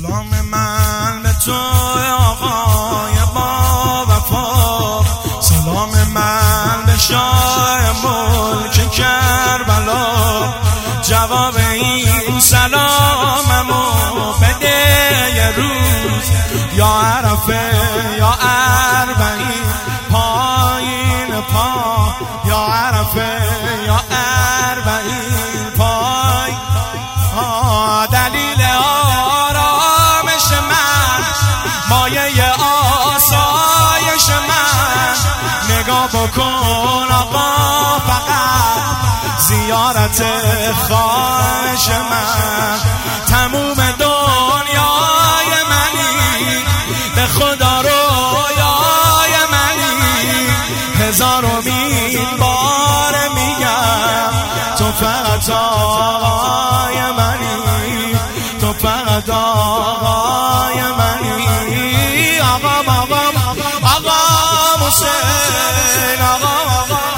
سلام من به تو آقای با وفا، سلام من به شاه ملک کربلا. جواب این سلاممو بده یه روز، یا عرفه یا اربعین پایین پا، یا عرفه یا اربعین پای. دلیل آرامش من، مایه آسایش من، نگاه بکن آقا فقط زیارت خواهش من. تموم دنیای منی، به خدا رویای منی، هزارمین بار میگم تو فقط آقای منی، تو فقط آقای منی. آقام آقام آقام حسین، آقام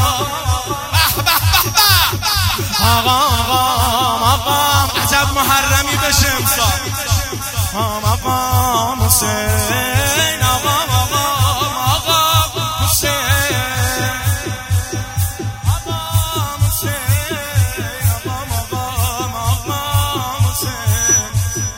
آقام آقام عجب محرمی بشه امسال. آقام حسین، آقام آقام حسین، آقام حسین، آقام حسین.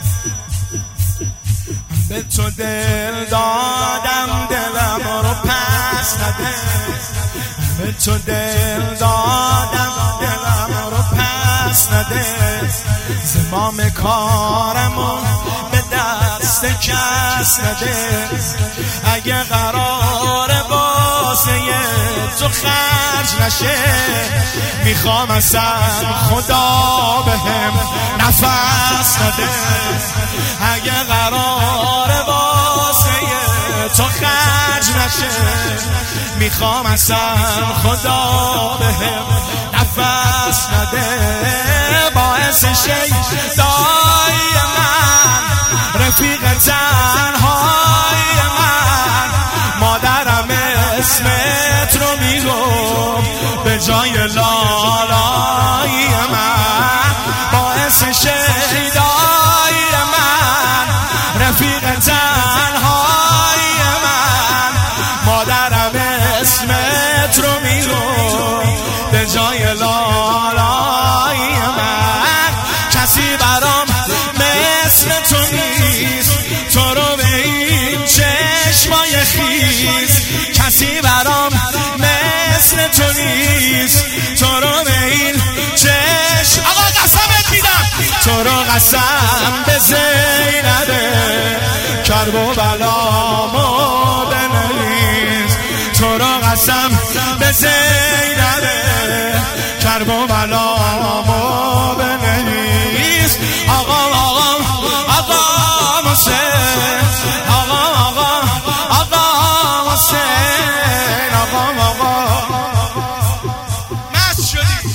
به تو دل دادم دلم رو پس نده، به تو دل دادم دلم رو پس نده. زمام کارمو به دست کس نده. اگه قراره واسه تو خرج نشه، میخوام اصلا خدا بهم نفس نده. اگه قراره واسه تو خرج نشه، میخوام اصلا خدا بهم نفس نده. باعث شیدای من، رفیق تنهای من، مادرم اسمت رو میگم به جای لالای من. باعث شیدای من، رفیق تنهای من، مادرم اسمت رو میگم به جای لالای من. کسی برام مثل تو نیست، تو رو به این چشمای خیز. کسی برام مثل تو نیست، تو رو به این چشم. آقا قسمت میدم، تو رو قسم به زینبه کرب و بلامو بنویس. تو رو قسم به زینبه کرب و بلامو بنویس. آقا آقا آقا حسین، آقا آقا آقا حسین، آقا آقا. مست شدی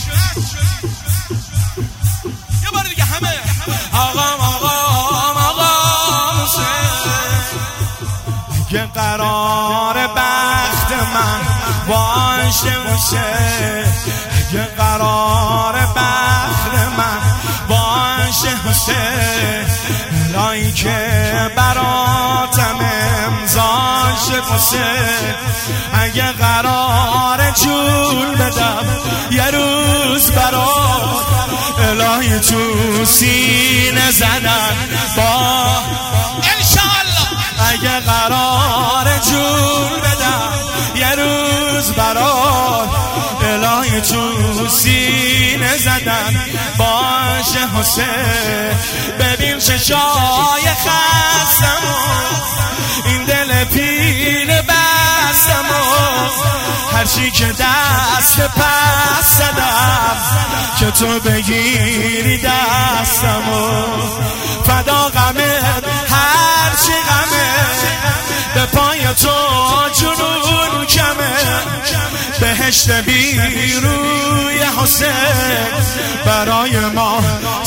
یه بار دیگه همه. آقا آقا آقا حسین. اگه قرار بخت من باشه حسین، اگه قرار بخت من باشه حسین، الهی که براتم امضاش حسین. اگه قرار جون بدم یه روز برات، الهی تو سینه زدن با انشاءالله. اگه قرار جون بدم یه روز برات، الهی تو سینه زدن باشه حسین. ببین چشای خستمو، این دل پینه بستمو، هرچی که دست پس زدم که تو بگیری دستمو. فدا غمت هرچی غمه، به پای تو جنون کمه. بهشت بی روی حسین برای ما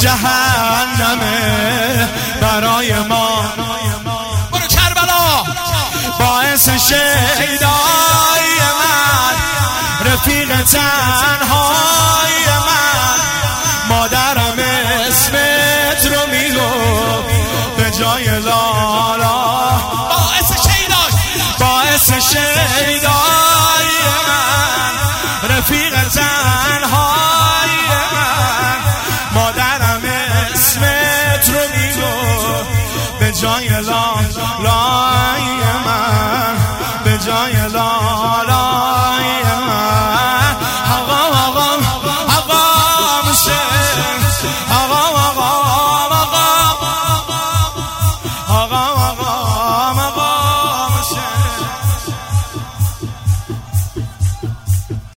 جهنمه، برای ما. برو کربلا. باعث شیدای من، رفیق تنهای من، مادرم اسمت رو میگفت به جای لالا باعث شیدای من رفیق تنها